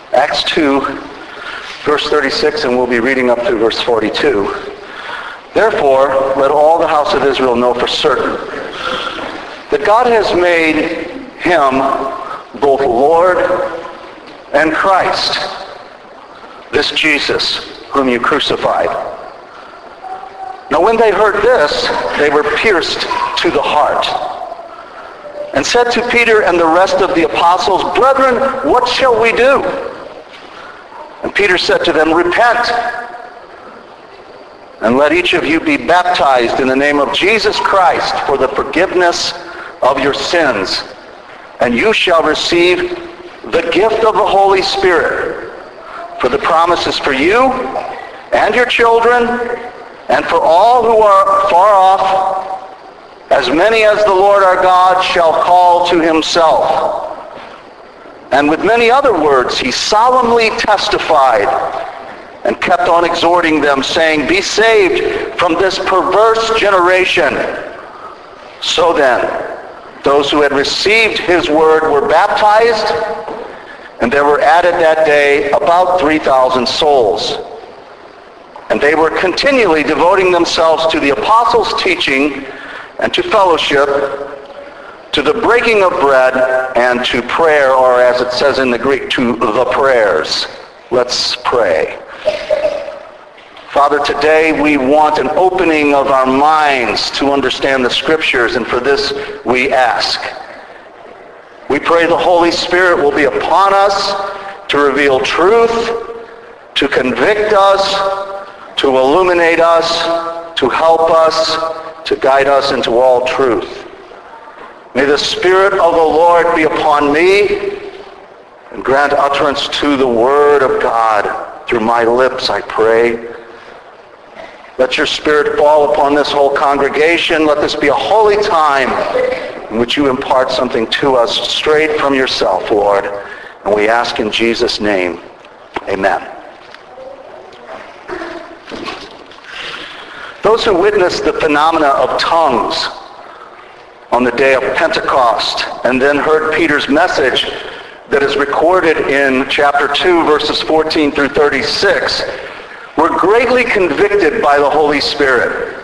Acts 2, verse 36, and we'll be reading up to verse 42. Therefore, let all the house of Israel know for certain that God has made him both Lord and Christ, this Jesus whom you crucified. Now when they heard this, they were pierced to the heart, and said to Peter and the rest of the apostles, Brethren, what shall we do? And Peter said to them, Repent, and let each of you be baptized in the name of Jesus Christ for the forgiveness of your sins, and you shall receive the gift of the Holy Spirit. For the promise is for you and your children, and for all who are far off, as many as the Lord our God shall call to himself. And with many other words he solemnly testified and kept on exhorting them, saying, Be saved from this perverse generation. So then, those who had received his word were baptized, and there were added that day about 3,000 souls. And they were continually devoting themselves to the apostles' teaching and to fellowship, to the breaking of bread, and to prayer, or as it says in the Greek, to the prayers. Let's pray. Father, today we want an opening of our minds to understand the Scriptures, and for this we ask. We pray the Holy Spirit will be upon us to reveal truth, to convict us, to illuminate us, to help us, to guide us into all truth. May the Spirit of the Lord be upon me and grant utterance to the Word of God through my lips, I pray. Let your Spirit fall upon this whole congregation. Let this be a holy time in which you impart something to us straight from yourself, Lord. And we ask in Jesus' name, amen. Those who witnessed the phenomena of tongues on the day of Pentecost and then heard Peter's message that is recorded in chapter 2, verses 14 through 36, were greatly convicted by the Holy Spirit.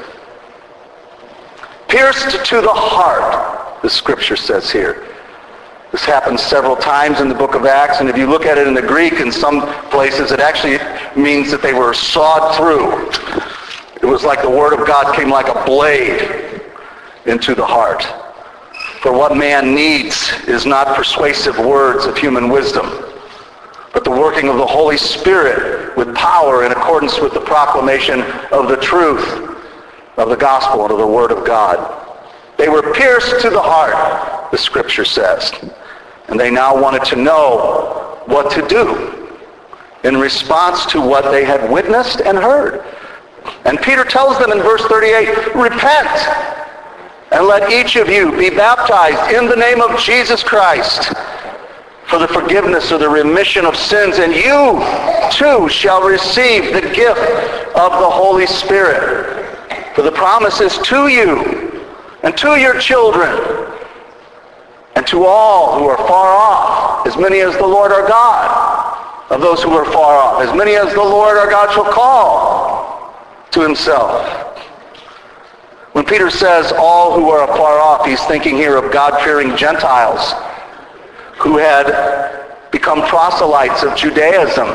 Pierced to the heart, the scripture says here. This happens several times in the book of Acts, and if you look at it in the Greek, in some places it actually means that they were sawed through. It was like the Word of God came like a blade into the heart. For what man needs is not persuasive words of human wisdom, but the working of the Holy Spirit with power in accordance with the proclamation of the truth of the gospel and of the Word of God. They were pierced to the heart, the Scripture says, and they now wanted to know what to do in response to what they had witnessed and heard. And Peter tells them in verse 38, Repent! And let each of you be baptized in the name of Jesus Christ for the forgiveness or the remission of sins, and you too shall receive the gift of the Holy Spirit. For the promise is to you and to your children and to all who are far off, as many as the Lord our God, of those who are far off, as many as the Lord our God shall call to himself. When Peter says all who are afar off, he's thinking here of God-fearing Gentiles who had become proselytes of Judaism.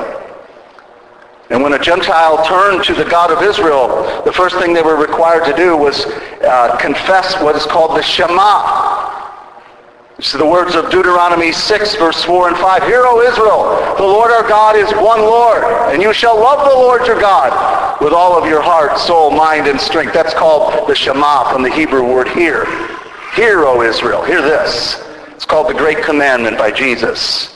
And when a Gentile turned to the God of Israel, the first thing they were required to do was confess what is called the Shema. It's the words of Deuteronomy 6, verse 4 and 5. Hear, O Israel, the Lord our God is one Lord, and you shall love the Lord your God with all of your heart, soul, mind, and strength. That's called the Shema from the Hebrew word hear. Hear, O Israel, hear this. It's called the Great Commandment by Jesus.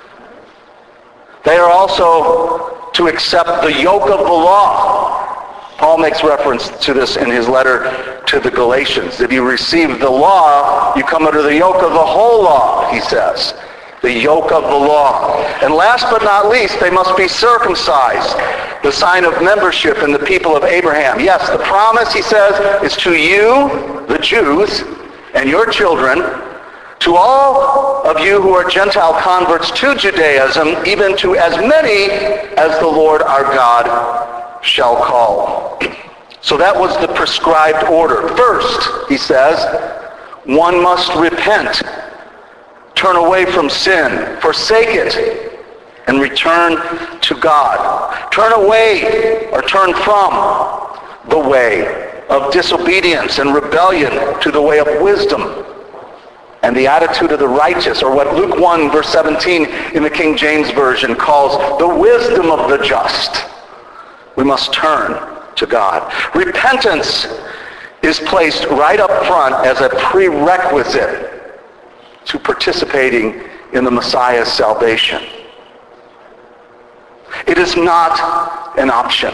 They are also to accept the yoke of the law. Paul makes reference to this in his letter to the Galatians. If you receive the law, you come under the yoke of the whole law, he says. The yoke of the law. And last but not least, they must be circumcised, the sign of membership in the people of Abraham. Yes, the promise, he says, is to you, the Jews, and your children, To all of you who are Gentile converts to Judaism, even to as many as the Lord our God shall call. So that was the prescribed order. First, he says, one must repent, turn away from sin, forsake it, and return to God. Turn away or turn from the way of disobedience and rebellion to the way of wisdom and the attitude of the righteous, or what Luke 1 verse 17 in the King James Version calls the wisdom of the just. We must turn to God. Repentance is placed right up front as a prerequisite to participating in the Messiah's salvation. It is not an option.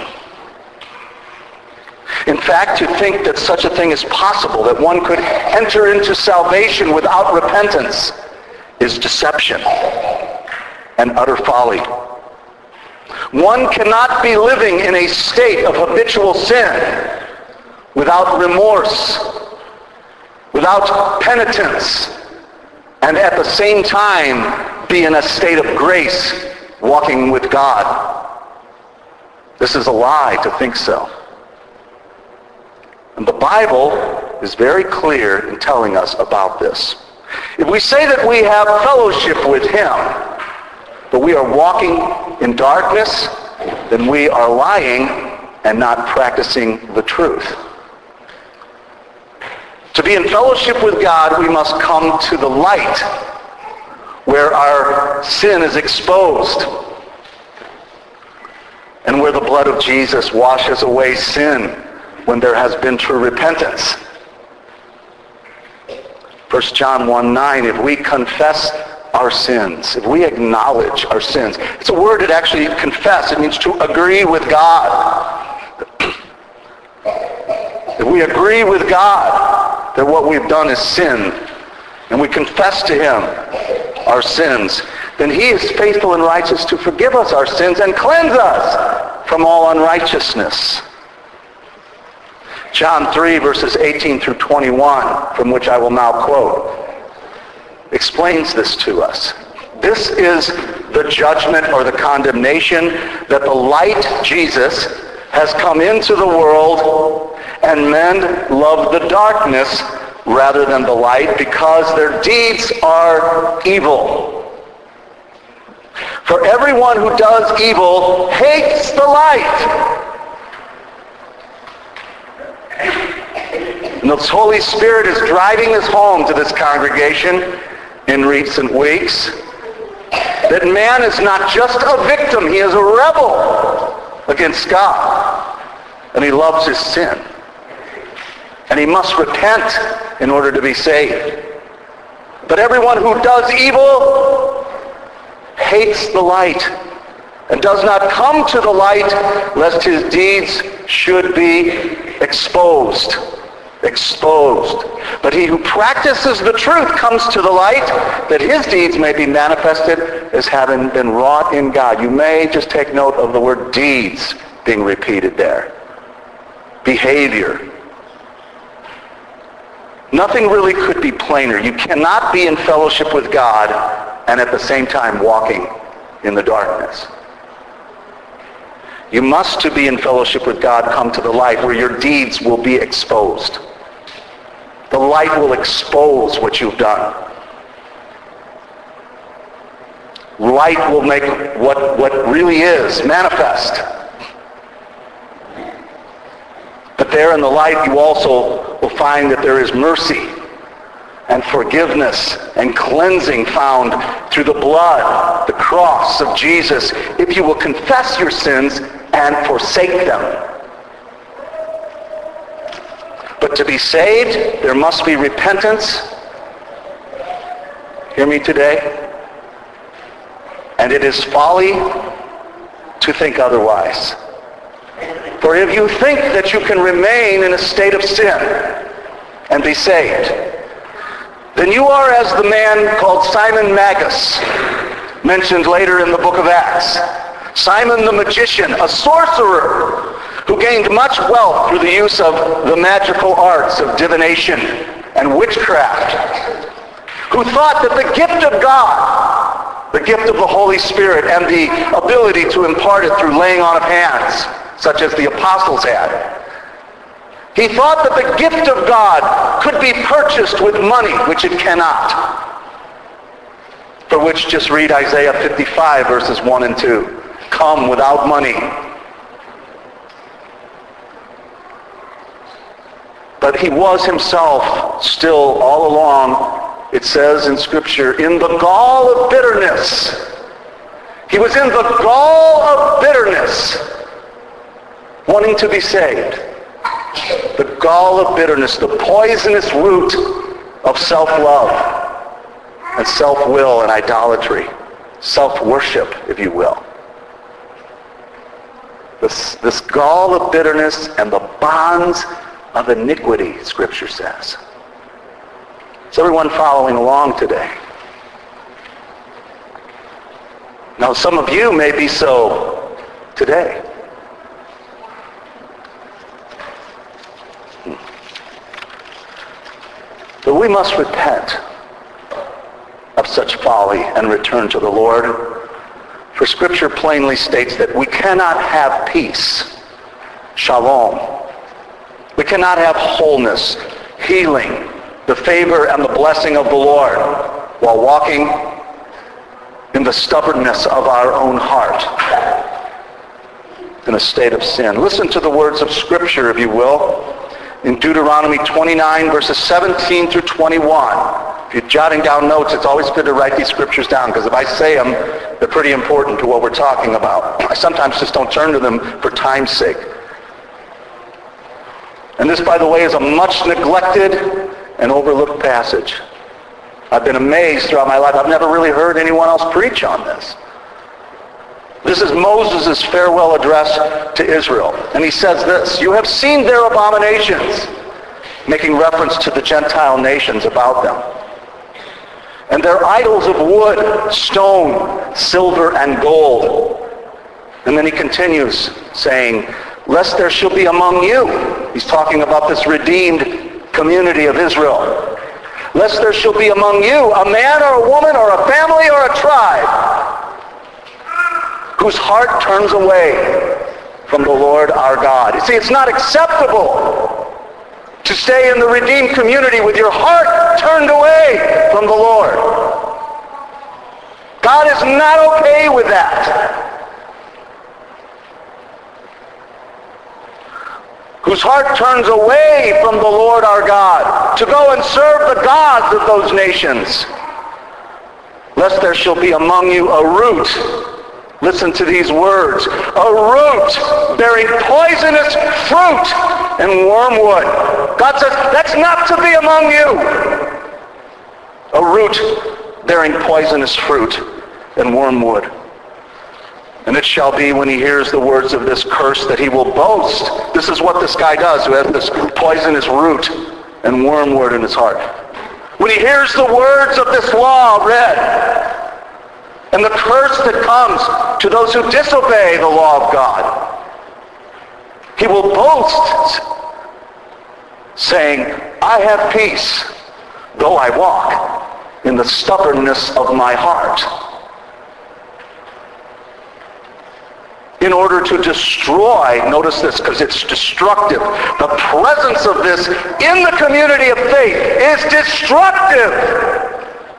In fact, to think that such a thing is possible, that one could enter into salvation without repentance, is deception and utter folly. One cannot be living in a state of habitual sin without remorse, without penitence, and at the same time be in a state of grace, walking with God. This is a lie to think so. And the Bible is very clear in telling us about this. If we say that we have fellowship with him, but we are walking in darkness, then we are lying and not practicing the truth. To be in fellowship with God, we must come to the light where our sin is exposed and where the blood of Jesus washes away sin when there has been true repentance. 1 John 1:9, if we confess our sins, if we acknowledge our sins. It's a word that actually confess. It means to agree with God. If we agree with God that what we've done is sin, and we confess to him our sins, then he is faithful and righteous to forgive us our sins and cleanse us from all unrighteousness. John 3, verses 18 through 21, from which I will now quote, explains this to us. This is the judgment or the condemnation, that the light, Jesus, has come into the world, and men love the darkness rather than the light, because their deeds are evil. For everyone who does evil hates the light. And the Holy Spirit is driving this home to this congregation in recent weeks, that man is not just a victim, he is a rebel against God. And he loves his sin. And he must repent in order to be saved. But everyone who does evil hates the light and does not come to the light, lest his deeds should be exposed. But he who practices the truth comes to the light, that his deeds may be manifested as having been wrought in God. You may just take note of the word deeds being repeated there. Behavior. Nothing really could be plainer. You cannot be in fellowship with God and at the same time walking in the darkness. You must, to be in fellowship with God, come to the light where your deeds will be exposed. The light will expose what you've done. Light will make what really is manifest. But there in the light you also will find that there is mercy and forgiveness and cleansing found through the blood, the cross of Jesus, if you will confess your sins and forsake them. But to be saved, there must be repentance. Hear me today? And it is folly to think otherwise. For if you think that you can remain in a state of sin and be saved, then you are as the man called Simon Magus, mentioned later in the book of Acts. Simon the magician, a sorcerer, who gained much wealth through the use of the magical arts of divination and witchcraft, who thought that the gift of God, the gift of the Holy Spirit, and the ability to impart it through laying on of hands, such as the apostles had, he thought that the gift of God could be purchased with money, which it cannot. For which just read Isaiah 55, verses 1 and 2. Come without money. But he was himself still all along, it says in Scripture, in the gall of bitterness. He was in the gall of bitterness, wanting to be saved. The gall of bitterness, the poisonous root of self-love and self-will and idolatry, self-worship, if you will. This gall of bitterness and the bonds of iniquity, Scripture says. Is everyone following along today? Now, some of you may be so today. But we must repent of such folly and return to the Lord. For Scripture plainly states that we cannot have peace, shalom. We cannot have wholeness, healing, the favor and the blessing of the Lord while walking in the stubbornness of our own heart in a state of sin. Listen to the words of Scripture, if you will, in Deuteronomy 29, verses 17 through 21. If you're jotting down notes, it's always good to write these scriptures down, because if I say them, they're pretty important to what we're talking about. I sometimes just don't turn to them for time's sake. And this, by the way, is a much neglected and overlooked passage. I've been amazed throughout my life. I've never really heard anyone else preach on this. This is Moses' farewell address to Israel. And he says this, "You have seen their abominations," making reference to the Gentile nations about them, "and their idols of wood, stone, silver, and gold." And then he continues saying, "Lest there shall be among you," he's talking about this redeemed community of Israel, "lest there shall be among you a man or a woman or a family or a tribe whose heart turns away from the Lord our God." You see, it's not acceptable to stay in the redeemed community with your heart turned away from the Lord. God is not okay with that. Whose heart turns away from the Lord our God to go and serve the gods of those nations. "Lest there shall be among you a root," listen to these words, "a root bearing poisonous fruit and wormwood." God says, that's not to be among you. A root bearing poisonous fruit and wormwood. "And it shall be when he hears the words of this curse that he will boast." This is what this guy does, who has this poisonous root and wormwood in his heart. When he hears the words of this law read, and the curse that comes to those who disobey the law of God, he will boast, saying, "I have peace, though I walk in the stubbornness of my heart." In order to destroy, notice this because it's destructive, the presence of this in the community of faith is destructive.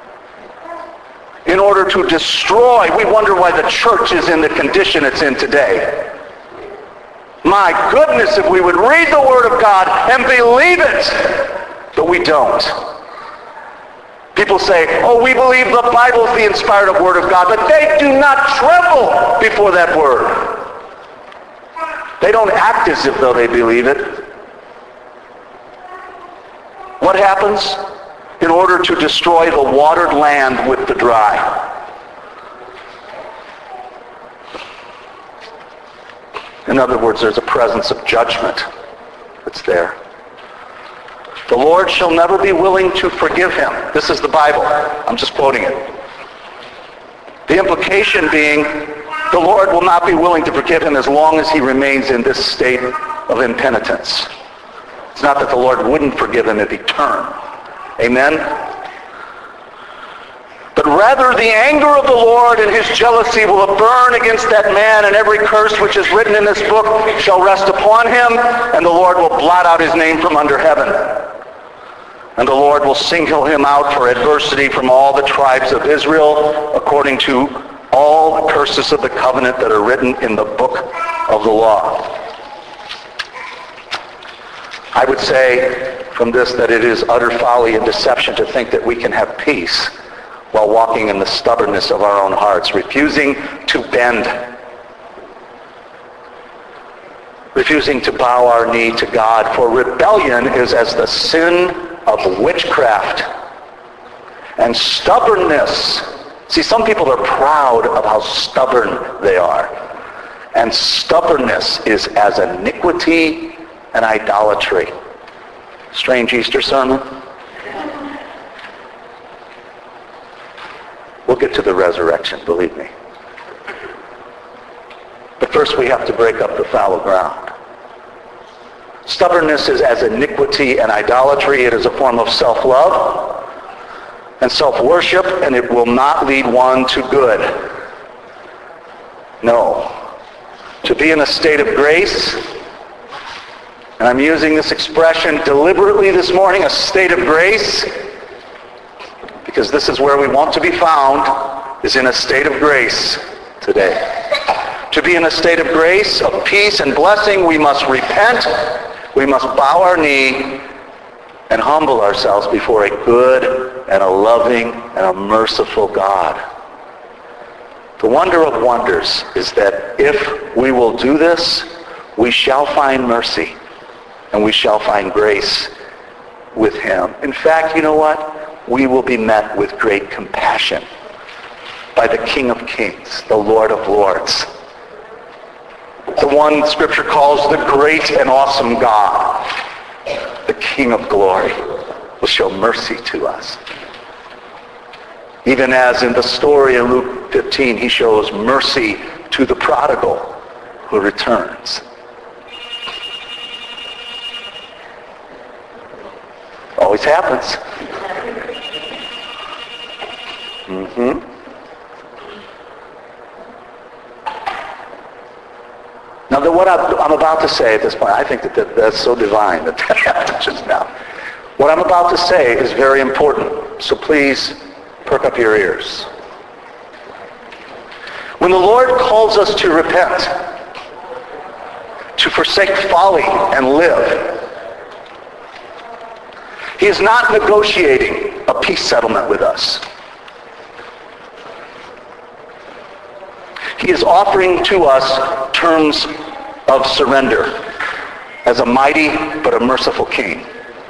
In order to destroy, we wonder why the church is in the condition it's in today. My goodness, if we would read the Word of God and believe it, but we don't. People say, "Oh, we believe the Bible is the inspired Word of God," but they do not tremble before that Word. They don't act as if though they believe it. What happens? In order to destroy the watered land with the dry. In other words, there's a presence of judgment that's there. "The Lord shall never be willing to forgive him." This is the Bible. I'm just quoting it. The implication being, the Lord will not be willing to forgive him as long as he remains in this state of impenitence. It's not that the Lord wouldn't forgive him if he turned. Amen? But rather the anger of the Lord and his jealousy will burn against that man, and every curse which is written in this book shall rest upon him, and the Lord will blot out his name from under heaven. And the Lord will single him out for adversity from all the tribes of Israel, according to all the curses of the covenant that are written in the book of the law. I would say from this that it is utter folly and deception to think that we can have peace while walking in the stubbornness of our own hearts, refusing to bend, refusing to bow our knee to God. For rebellion is as the sin of witchcraft, and stubbornness. See, some people are proud of how stubborn they are. And stubbornness is as iniquity and idolatry. Strange Easter sermon? We'll get to the resurrection, believe me. But first we have to break up the fallow ground. Stubbornness is as iniquity and idolatry. It is a form of self-love and self-worship, and it will not lead one to good. No. To be in a state of grace, and I'm using this expression deliberately this morning, a state of grace, because this is where we want to be found, is in a state of grace today. To be in a state of grace, of peace and blessing, we must repent, we must bow our knee, and humble ourselves before a good and a loving and a merciful God. The wonder of wonders is that if we will do this, we shall find mercy and we shall find grace with him. In fact, you know what? We will be met with great compassion by the King of Kings, the Lord of Lords. The one Scripture calls the great and awesome God, the King of glory, will show mercy to us. Even as in the story in Luke 15, he shows mercy to the prodigal who returns. Always happens. Now, what I'm about to say at this point, I think that's so divine that happened just now. What I'm about to say is very important, so please perk up your ears. When the Lord calls us to repent, to forsake folly and live, he is not negotiating a peace settlement with us. He is offering to us terms of surrender as a mighty but a merciful king.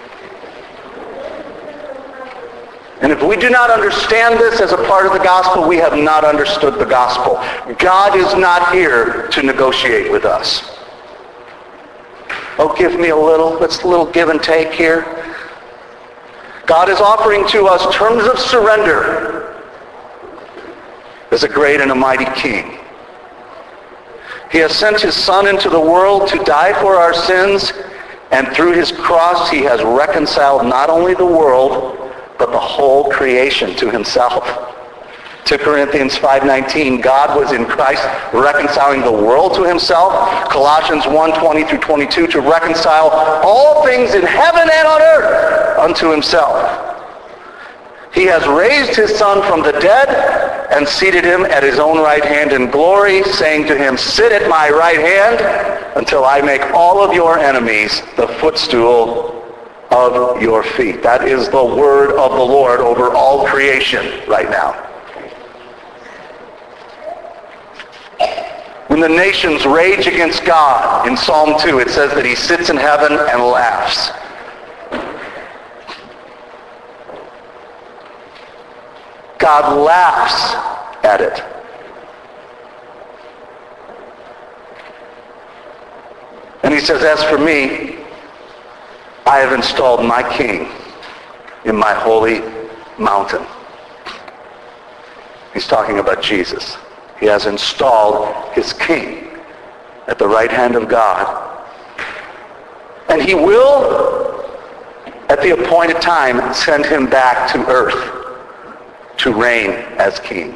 And if we do not understand this as a part of the gospel, we have not understood the gospel. God is not here to negotiate with us. Oh, give me a little. Let's a little give and take here. God is offering to us terms of surrender as a great and a mighty king. He has sent his Son into the world to die for our sins, and through his cross he has reconciled not only the world, but the whole creation to himself. 2 Corinthians 5:19, God was in Christ reconciling the world to himself. Colossians 1:20 through 22, to reconcile all things in heaven and on earth unto himself. He has raised his Son from the dead and seated him at his own right hand in glory, saying to him, sit at my right hand until I make all of your enemies the footstool of your feet. That is the word of the Lord over all creation right now. When the nations rage against God, in Psalm 2, it says that he sits in heaven and laughs. God laughs at it. And he says, as for me, I have installed my king in my holy mountain. He's talking about Jesus. He has installed his king at the right hand of God. And he will, at the appointed time, send him back to earth to reign as king.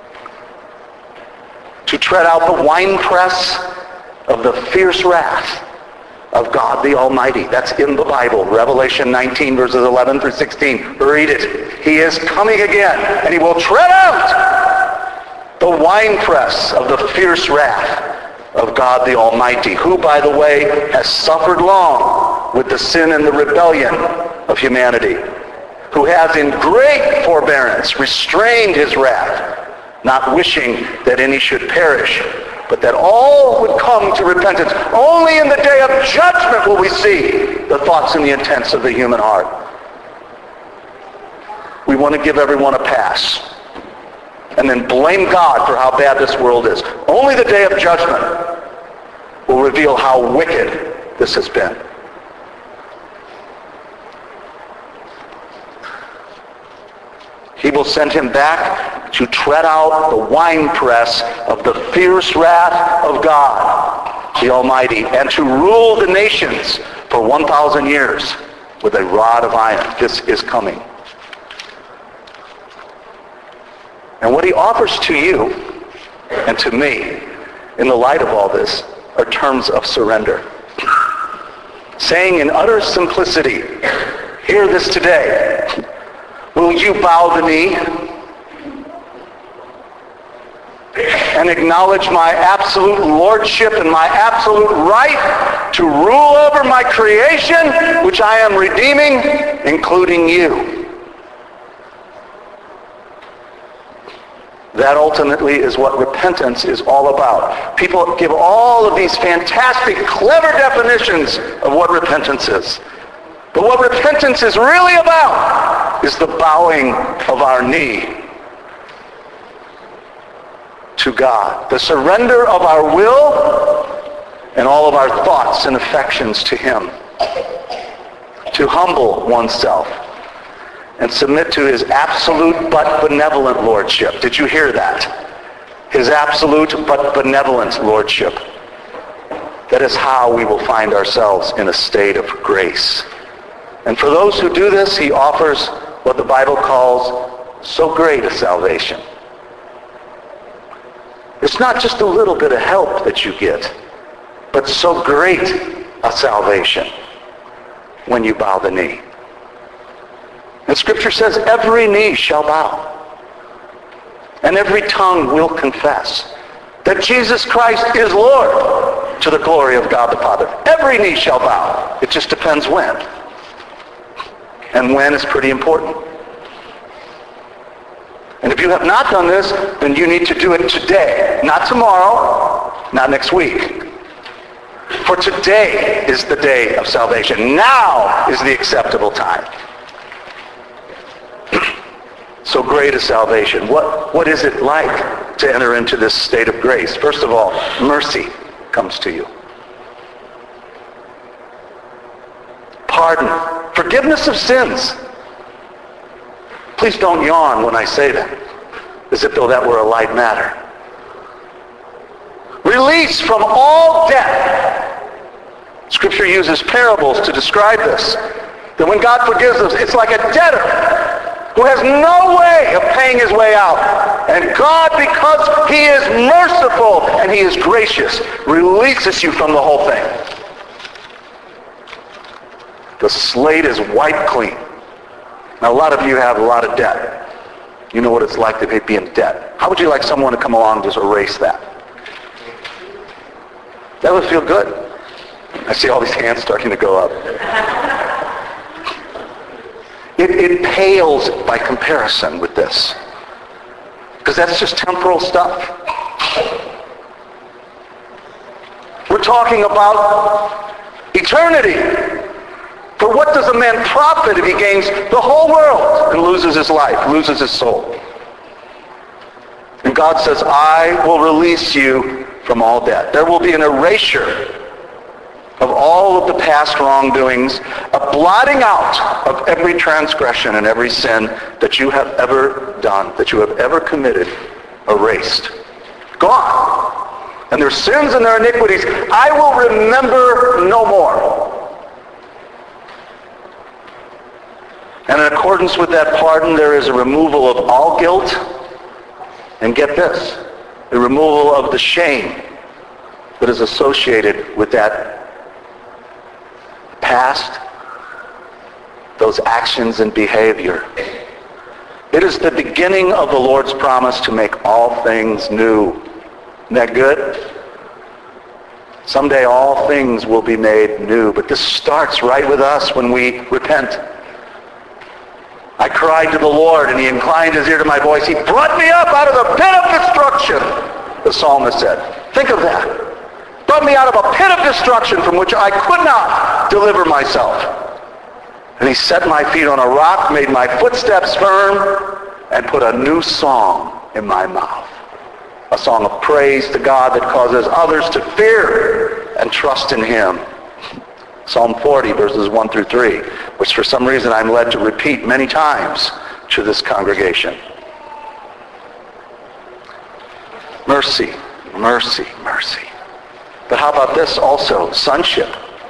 To tread out the winepress of the fierce wrath of God the Almighty. That's in the Bible. Revelation 19 verses 11 through 16. Read it. He is coming again, and he will tread out the winepress of the fierce wrath of God the Almighty, who, by the way, has suffered long with the sin and the rebellion of humanity, who has in great forbearance restrained his wrath, not wishing that any should perish, but that all would come to repentance. Only in the day of judgment will we see the thoughts and the intents of the human heart. We want to give everyone a pass and then blame God for how bad this world is. Only the day of judgment will reveal how wicked this has been. He will send him back to tread out the winepress of the fierce wrath of God, the Almighty, and to rule the nations for 1,000 years with a rod of iron. This is coming. And what he offers to you and to me in the light of all this are terms of surrender. Saying in utter simplicity, hear this today. Will you bow the knee and acknowledge my absolute lordship and my absolute right to rule over my creation, which I am redeeming, including you? That ultimately is what repentance is all about. People give all of these fantastic, clever definitions of what repentance is. But what repentance is really about is the bowing of our knee to God. The surrender of our will and all of our thoughts and affections to him. To humble oneself and submit to his absolute but benevolent lordship. Did you hear that? His absolute but benevolent lordship. That is how we will find ourselves in a state of grace. And for those who do this, he offers what the Bible calls so great a salvation. It's not just a little bit of help that you get, but so great a salvation when you bow the knee. And Scripture says every knee shall bow and every tongue will confess that Jesus Christ is Lord to the glory of God the Father. Every knee shall bow. It just depends when. And when is pretty important. And if you have not done this, then you need to do it today. Not tomorrow, not next week. For today is the day of salvation. Now is the acceptable time. So great is salvation. What is it like to enter into this state of grace? First of all, mercy comes to you. Pardon. Forgiveness of sins. Please don't yawn when I say that, as if though that were a light matter. Release from all debt. Scripture uses parables to describe this. That when God forgives us, it's like a debtor who has no way of paying his way out. And God, because he is merciful and he is gracious, releases you from the whole thing. The slate is wiped clean. Now, a lot of you have a lot of debt. You know what it's like to be in debt. How would you like someone to come along and just erase that? That would feel good. I see all these hands starting to go up. It pales by comparison with this. Because that's just temporal stuff. We're talking about eternity. For what does a man profit if he gains the whole world and loses his life, loses his soul? And God says, I will release you from all debt. There will be an erasure of all of the past wrongdoings, a blotting out of every transgression and every sin that you have ever done, that you have ever committed, erased. Gone. And their sins and their iniquities, I will remember no more. And in accordance with that pardon, there is a removal of all guilt. And get this, the removal of the shame that is associated with that past, those actions and behavior. It is the beginning of the Lord's promise to make all things new. Isn't that good? Someday all things will be made new, but this starts right with us when we repent. I cried to the Lord, and he inclined his ear to my voice. He brought me up out of the pit of destruction, the psalmist said. Think of that. Brought me out of a pit of destruction from which I could not deliver myself. And he set my feet on a rock, made my footsteps firm, and put a new song in my mouth. A song of praise to God that causes others to fear and trust in him. Psalm 40, verses 1 through 3, which for some reason I'm led to repeat many times to this congregation. Mercy, mercy, mercy. But how about this also? Sonship.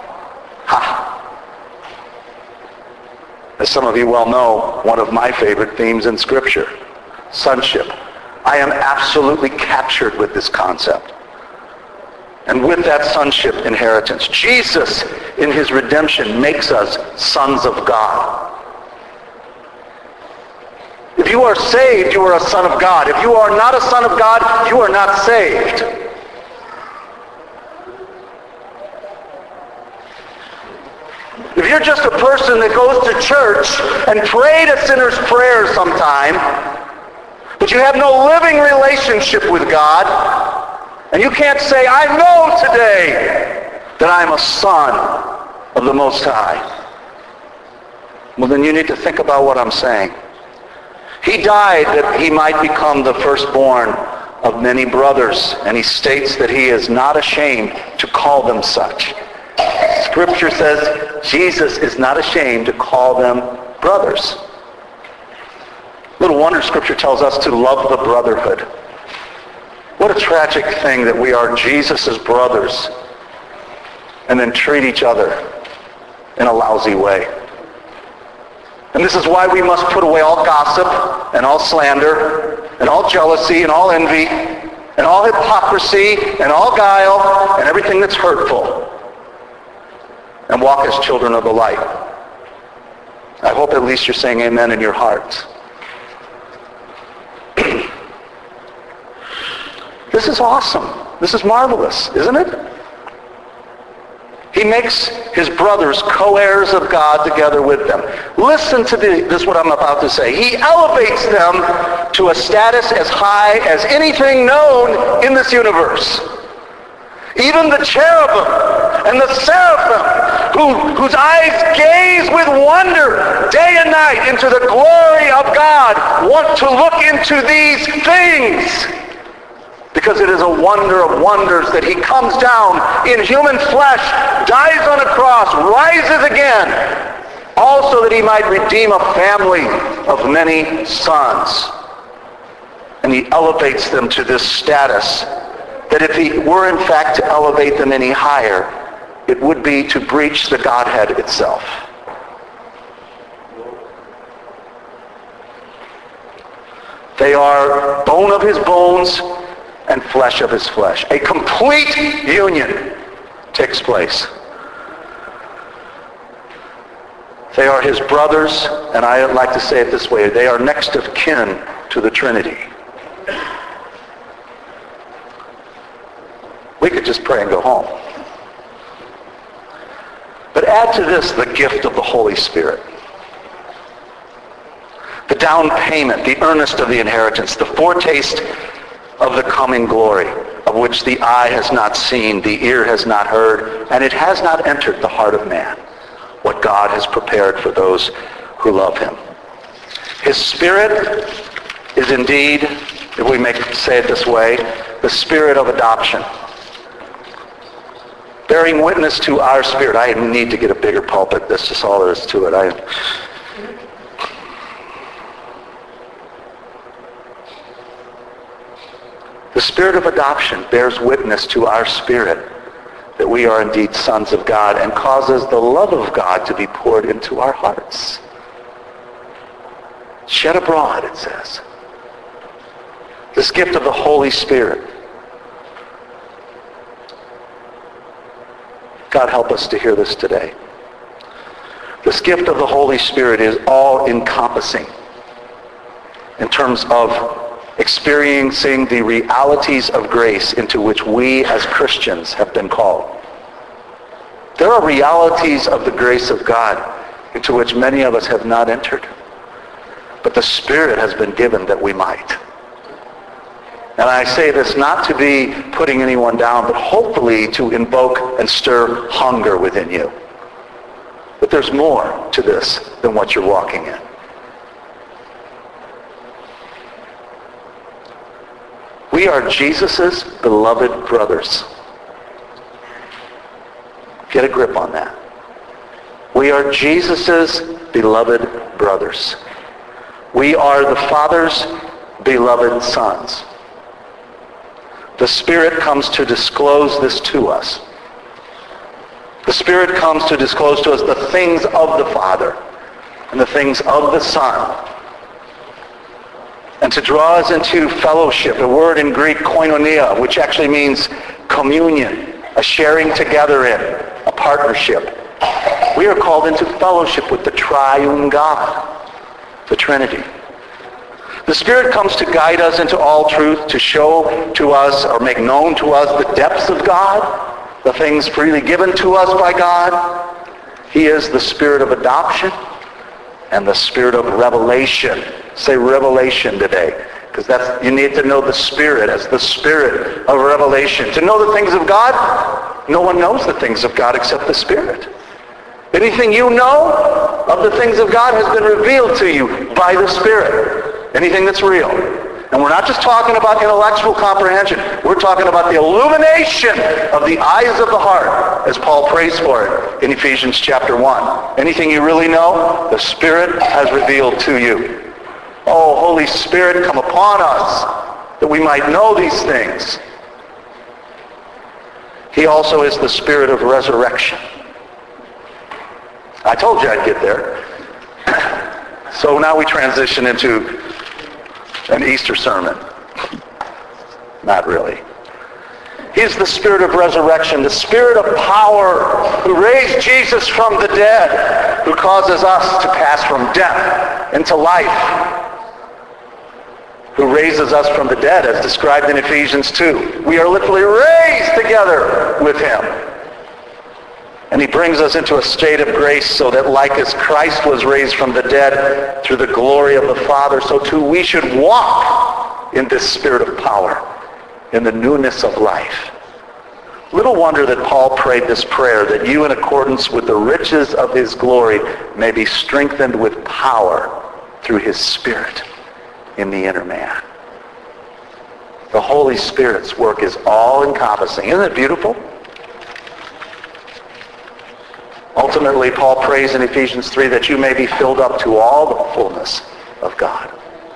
As some of you well know, one of my favorite themes in Scripture. Sonship. I am absolutely captured with this concept. And with that sonship inheritance, Jesus in his redemption makes us sons of God. If you are saved, you are a son of God. If you are not a son of God, you are not saved. If you're just a person that goes to church and prayed a sinner's prayer sometime, but you have no living relationship with God, and you can't say, I know today that I'm a son of the Most High. Well, then you need to think about what I'm saying. He died that he might become the firstborn of many brothers, and he states that he is not ashamed to call them such. Scripture says Jesus is not ashamed to call them brothers. Little wonder Scripture tells us to love the brotherhood. What a tragic thing that we are Jesus' brothers and then treat each other in a lousy way. And this is why we must put away all gossip and all slander and all jealousy and all envy and all hypocrisy and all guile and everything that's hurtful and walk as children of the light. I hope at least you're saying amen in your hearts. This is awesome. This is marvelous, isn't it? He makes his brothers co-heirs of God together with them. Listen to this, what I'm about to say. He elevates them to a status as high as anything known in this universe. Even the cherubim and the seraphim, whose eyes gaze with wonder day and night into the glory of God, want to look into these things. Because it is a wonder of wonders that he comes down in human flesh, dies on a cross, rises again, also that he might redeem a family of many sons. And he elevates them to this status that if he were in fact to elevate them any higher, it would be to breach the Godhead itself. They are bone of his bones and flesh of his flesh. A complete union takes place. They are his brothers, and I like to say it this way, they are next of kin to the Trinity. We could just pray and go home. But add to this the gift of the Holy Spirit. The down payment, the earnest of the inheritance, the foretaste of the coming glory, of which the eye has not seen, the ear has not heard, and it has not entered the heart of man, what God has prepared for those who love him. His Spirit is indeed, if we may say it this way, the Spirit of adoption, bearing witness to our spirit. I need to get a bigger pulpit. That's just all there is to it. The Spirit of adoption bears witness to our spirit that we are indeed sons of God and causes the love of God to be poured into our hearts. Shed abroad, it says. This gift of the Holy Spirit. God, help us to hear this today. This gift of the Holy Spirit is all-encompassing in terms of experiencing the realities of grace into which we as Christians have been called. There are realities of the grace of God into which many of us have not entered. But the Spirit has been given that we might. And I say this not to be putting anyone down, but hopefully to invoke and stir hunger within you. But there's more to this than what you're walking in. We are Jesus' beloved brothers. Get a grip on that. We are Jesus' beloved brothers. We are the Father's beloved sons. The Spirit comes to disclose this to us. The Spirit comes to disclose to us the things of the Father and the things of the Son. And to draw us into fellowship, a word in Greek, koinonia, which actually means communion, a sharing together in, a partnership. We are called into fellowship with the triune God, the Trinity. The Spirit comes to guide us into all truth, to show to us or make known to us the depths of God, the things freely given to us by God. He is the Spirit of adoption and the Spirit of revelation. Say revelation today, because you need to know the Spirit as the Spirit of revelation. To know the things of God, no one knows the things of God except the Spirit. Anything you know of the things of God has been revealed to you by the Spirit. Anything that's real. And we're not just talking about intellectual comprehension. We're talking about the illumination of the eyes of the heart, as Paul prays for it in Ephesians chapter 1. Anything you really know, the Spirit has revealed to you. Oh, Holy Spirit, come upon us that we might know these things. He also is the Spirit of resurrection. I told you I'd get there. So now we transition into an Easter sermon. Not really. He's the Spirit of resurrection, the Spirit of power, who raised Jesus from the dead, who causes us to pass from death into life, who raises us from the dead, as described in Ephesians 2. We are literally raised together with him. And he brings us into a state of grace so that like as Christ was raised from the dead through the glory of the Father, so too we should walk in this Spirit of power, in the newness of life. Little wonder that Paul prayed this prayer, that you in accordance with the riches of his glory may be strengthened with power through his Spirit in the inner man. The Holy Spirit's work is all-encompassing. Isn't it beautiful? Ultimately, Paul prays in Ephesians 3 that you may be filled up to all the fullness of God.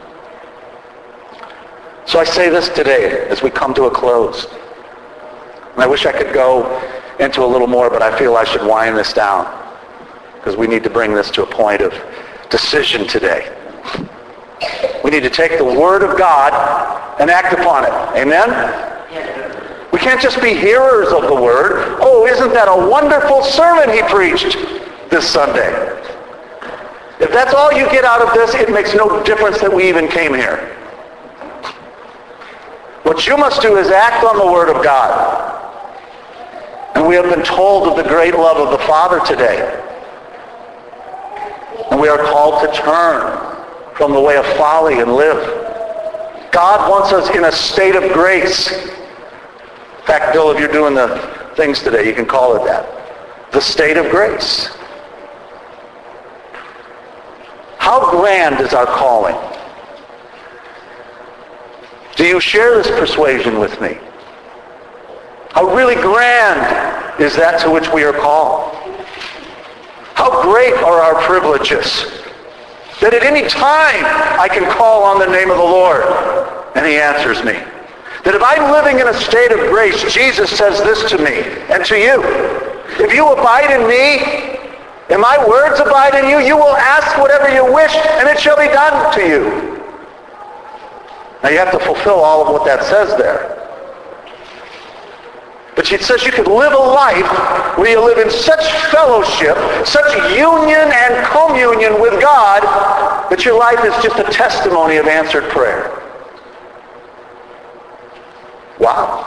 So I say this today as we come to a close. And I wish I could go into a little more, but I feel I should wind this down because we need to bring this to a point of decision today. We need to take the Word of God and act upon it. Amen? We can't just be hearers of the Word. Oh, isn't that a wonderful sermon he preached this Sunday? If that's all you get out of this, it makes no difference that we even came here. What you must do is act on the Word of God. And we have been told of the great love of the Father today. And we are called to turn from the way of folly and live. God wants us in a state of grace. In fact, Bill, if you're doing the things today, you can call it that. The state of grace. How grand is our calling? Do you share this persuasion with me? How really grand is that to which we are called? How great are our privileges that at any time I can call on the name of the Lord and he answers me. That if I'm living in a state of grace, Jesus says this to me and to you. If you abide in me And my words abide in you. You will ask whatever you wish, and it shall be done to you. Now you have to fulfill all of what that says there. But it says you could live a life where you live in such fellowship, such union and communion with God, that your life is just a testimony of answered prayer. Wow.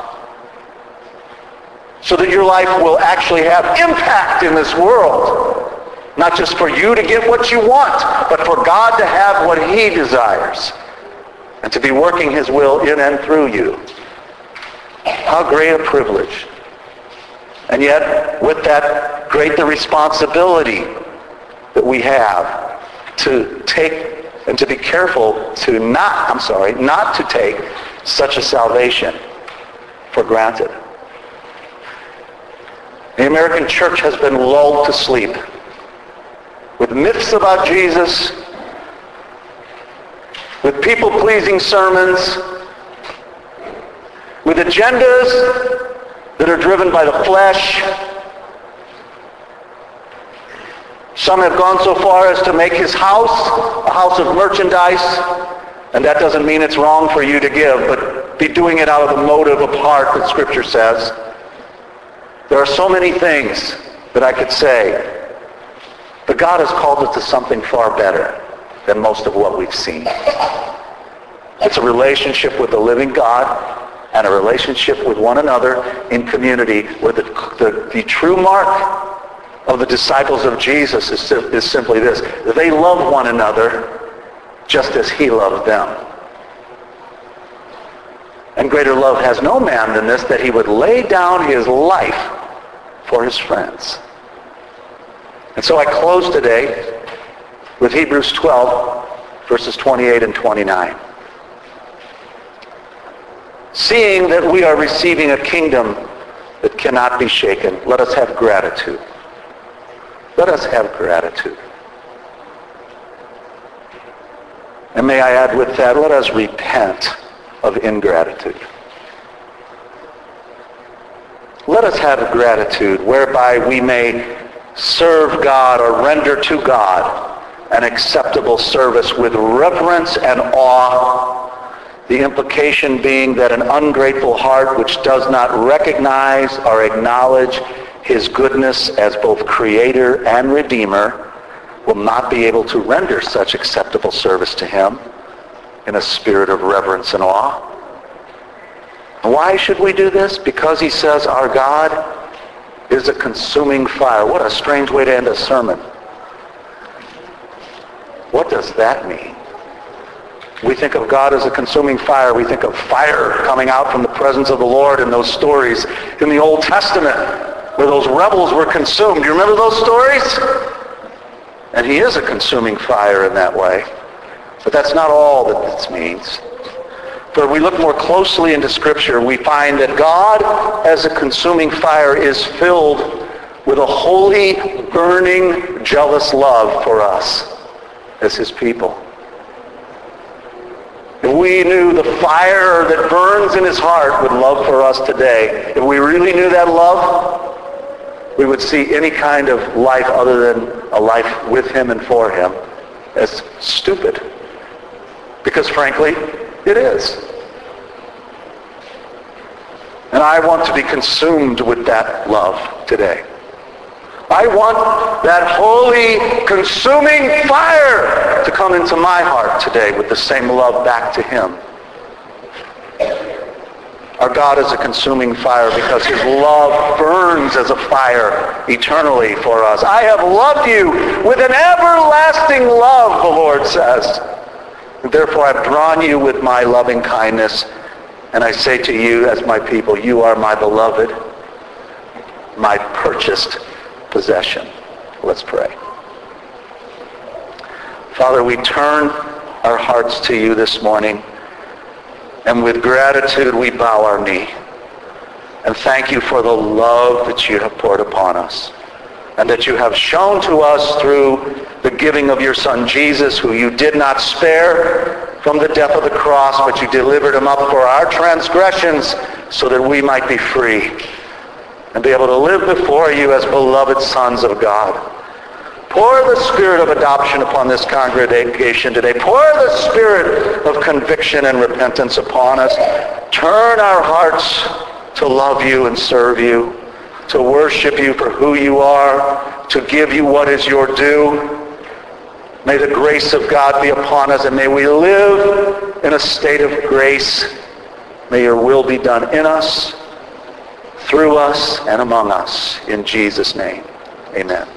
So that your life will actually have impact in this world. Not just for you to get what you want, but for God to have what he desires. And to be working his will in and through you. How great a privilege. And yet, with that, great the responsibility that we have to take and to be careful to not to take such a salvation for granted. The American church has been lulled to sleep with myths about Jesus, with people-pleasing sermons, with agendas that are driven by the flesh. Some have gone so far as to make his house a house of merchandise, and that doesn't mean it's wrong for you to give, but be doing it out of the motive of heart that Scripture says. There are so many things that I could say, but God has called us to something far better than most of what we've seen. It's a relationship with the living God and a relationship with one another in community where the true mark of the disciples of Jesus is simply this. They love one another just as he loved them. And greater love has no man than this, that he would lay down his life for his friends. And so I close today with Hebrews 12, verses 28 and 29. Seeing that we are receiving a kingdom that cannot be shaken, let us have gratitude. Let us have gratitude. And may I add with that, let us repent of ingratitude. Let us have gratitude whereby we may serve God or render to God an acceptable service with reverence and awe. The implication being that an ungrateful heart which does not recognize or acknowledge his goodness as both creator and redeemer will not be able to render such acceptable service to him in a spirit of reverence and awe. Why should we do this? Because he says our God is a consuming fire. What a strange way to end a sermon. What does that mean? We think of God as a consuming fire. We think of fire coming out from the presence of the Lord in those stories in the Old Testament where those rebels were consumed. Do you remember those stories? And he is a consuming fire in that way. But that's not all that this means. For if we look more closely into Scripture, we find that God as a consuming fire is filled with a holy, burning, jealous love for us as his people. If we knew the fire that burns in his heart with love for us today, if we really knew that love, we would see any kind of life other than a life with him and for him as stupid. Because frankly, it is. And I want to be consumed with that love today. I want that holy, consuming fire to come into my heart today with the same love back to him. Our God is a consuming fire because his love burns as a fire eternally for us. I have loved you with an everlasting love, the Lord says. And therefore I've drawn you with my loving kindness. And I say to you as my people, you are my beloved, my purchased possession. Let's pray. Father, we turn our hearts to you this morning, and with gratitude we bow our knee and thank you for the love that you have poured upon us and that you have shown to us through the giving of your Son Jesus, who you did not spare from the death of the cross, but you delivered him up for our transgressions so that we might be free and be able to live before you as beloved sons of God. Pour the spirit of adoption upon this congregation today. Pour the spirit of conviction and repentance upon us. Turn our hearts to love you and serve you, to worship you for who you are, to give you what is your due. May the grace of God be upon us, and may we live in a state of grace. May your will be done in us, through us, and among us. In Jesus' name, amen.